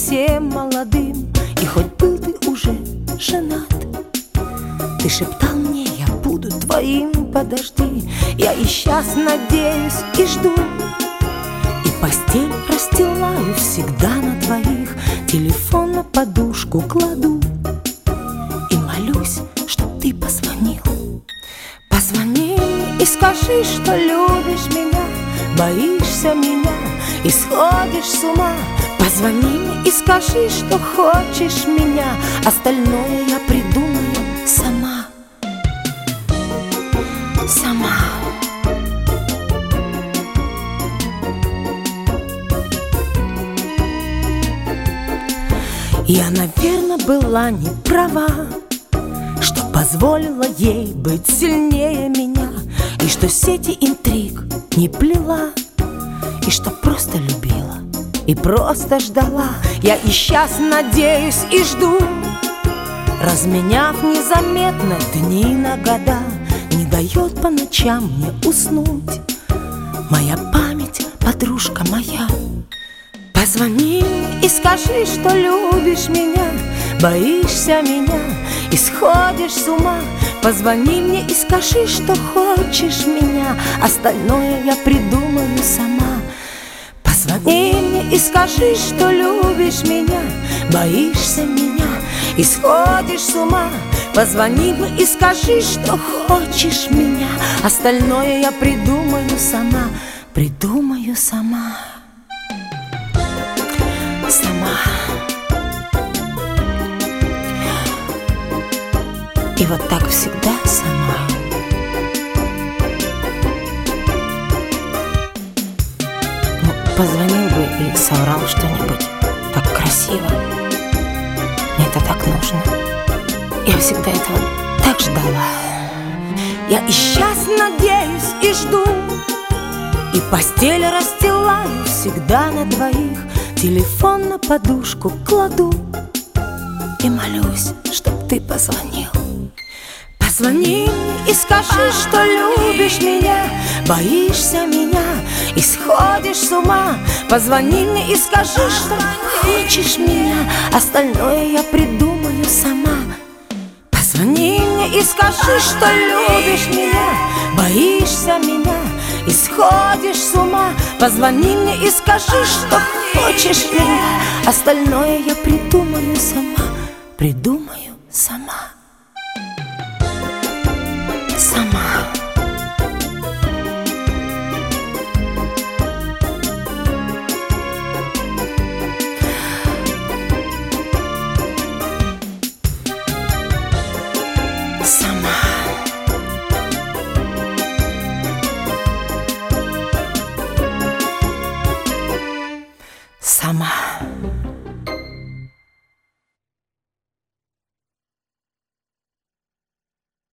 совсем молодым, и хоть был ты уже женат. Ты шептал мне: я буду твоим, подожди. Я и сейчас надеюсь и жду, и постель расстилаю всегда на двоих, телефон на подушку кладу и молюсь, чтоб ты позвонил. Позвони мне и скажи, что любишь меня, боишься меня и сходишь с ума. Позвони мне и скажи, что хочешь меня, остальное я придумаю сама. Сама. Я, наверное, была не права, что позволила ей быть сильнее меня, и что сети интриг не плела, и что просто любила и просто ждала. Я и сейчас надеюсь и жду, разменяв незаметно дни на года. Не дает по ночам мне уснуть моя память, подружка моя. Позвони мне и скажи, что любишь меня, боишься меня и сходишь с ума. Позвони мне и скажи, что хочешь меня, остальное я придумаю сама. Позвони мне и скажи, что любишь меня, боишься меня и сходишь с ума. Позвони мне и скажи, что хочешь меня, остальное я придумаю сама. Придумаю сама. Сама. И вот так всегда сама. Ну, позвонил бы и соврал что-нибудь так красиво. Мне это так нужно. Я всегда этого так ждала. Я и сейчас надеюсь и жду, и постель расстилаю всегда на двоих, телефон на подушку кладу и молюсь, чтоб ты позвонил. Позвони мне и скажи, что любишь меня, боишься меня и сходишь с ума. Позвони мне и скажи, что хочешь меня, остальное я придумаю сама. Позвони мне и скажи, что любишь меня, боишься меня и сходишь с ума. Позвони мне и скажи, что хочешь меня, остальное я придумаю сама. Придумаю сама. Сама.